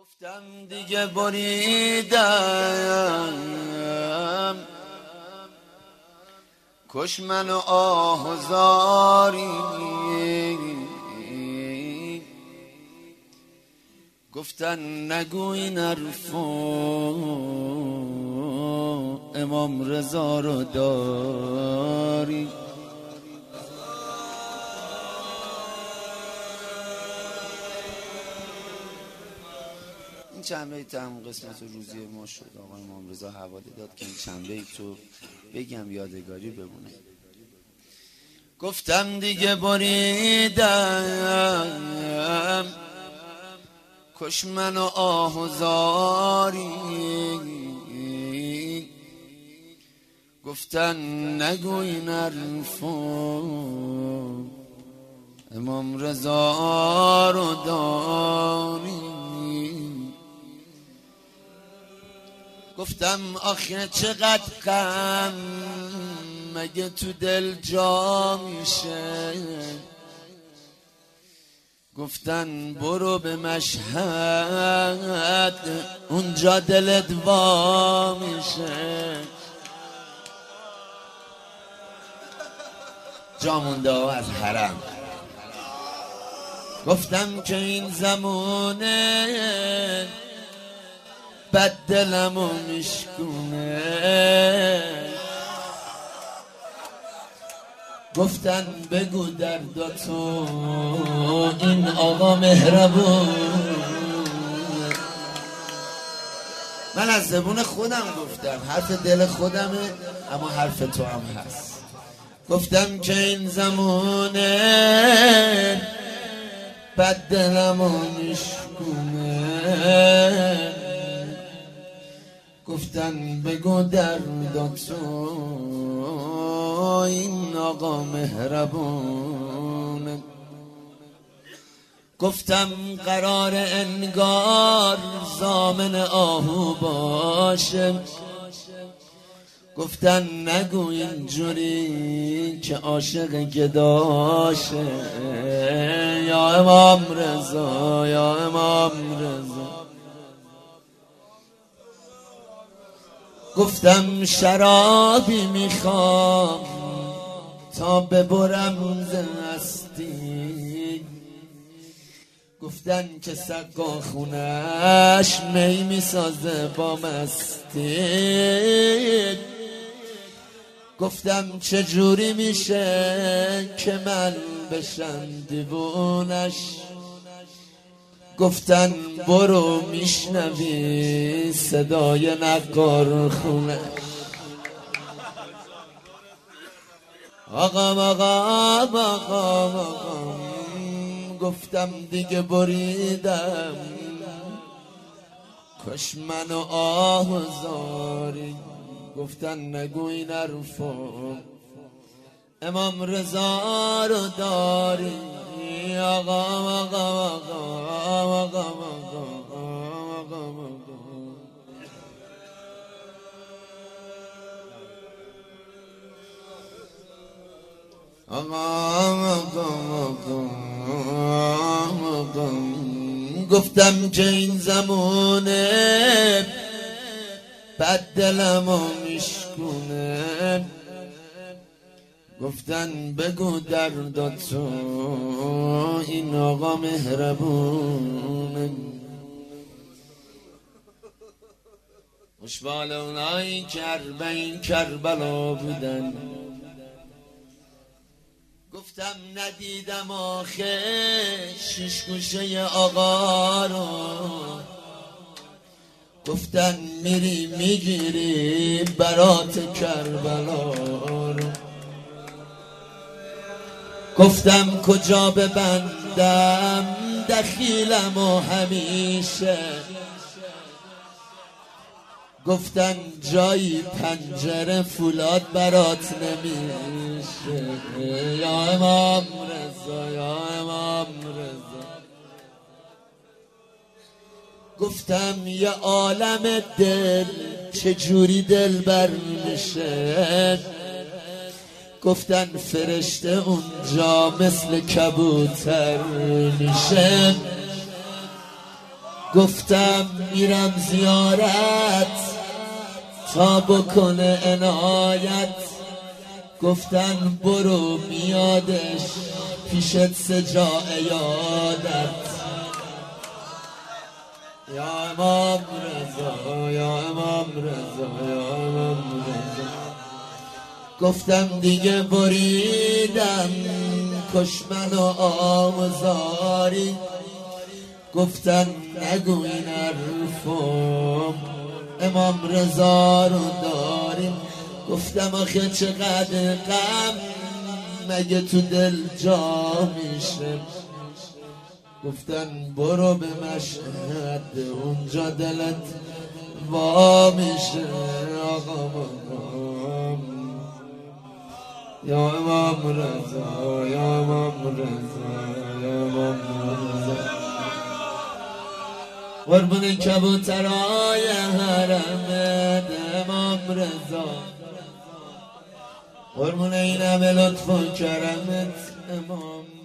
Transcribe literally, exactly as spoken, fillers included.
گفتم دیگه بریدم، کش منو آهزاری. گفتن نگو این حرفو، امام رضا رو داری. این چند بیت هم قسمت روزی ما شد. آقای امام رضا حواله داد که این چند بیت رو بگم یادگاری بمونه. گفتم دیگه بریدم، کش منو آهزاری. گفتن نگو این حرفو، امام رضا رو داری. گفتم آخه چقدر غم مگه تو دل جا میشه. گفتن برو به مشهد، اونجا دلت وا میشه. جا مونده از حرم. گفتم که این زمونه بد دلمو میشکونه. گفتن بگو درداتو این آقا مهربون. من از زبون خودم گفتم، حرف دل خودمه اما حرف تو هم هست. گفتم که این زمونه بد دلمو میشکونه. گفتن بگو درداتو این آقا مهربونه. گفتم قرار انگار ضامن آهو باشه. گفتن نگو اینجوری که عاشق گداشه. یا امام رضا، یا امام رضا. گفتم شرابی میخوام تا ببرم ز مستی. گفتن که سقا خونش می میسازه با مستی. گفتم چجوری میشه که من بشم دیوونش. گفتن برو میشنوی صدای نقار خونه. آقا آقا آقا آقا. گفتم دیگه بریدم، کش منو آهزاری. گفتن نگو این حرفو، امام رضا رو داری. آقا آقا آقا آقا آقا آقا. گفتم که این زمونه بد دلمو میشکونه. گفتن بگو درداتو این آقا مهربونه. خوشبال اونایی که اربعین کربلا بودن. گفتم ندیدم آخه شش گوشه آقا رو. گفتن میری میگیری برات کربلا رو. گفتم کجا ببندم دخیلم و همیشه. گفتن جایی پنجره فولاد برات نمیشه. یا امام رضا، یا امام رضا. گفتم یه عالم دل چجوری دل بر میشه. گفتن فرشته اونجا مثل کبوتر میشه. گفتم میرم زیارت تا بکنه عنایت، گفتن برو بیادش پیشت سجا عیادت. یا امام رضا یا امام رضا یا امام رضا. گفتم دیگه بریدم کشمن و آموزاری، گفتن نگو این حرفم امام رضا رو داریم. گفتم آخه چقدر غم مگه تو دل جا میشه، گفتن برو به مشهد اونجا دلت وا میشه. آقا مقام یا امام رضا یا امام رضا یا امام رضا. قربون کبوترای حرمت امام رضا، قربون این همه لطف و کرمت امام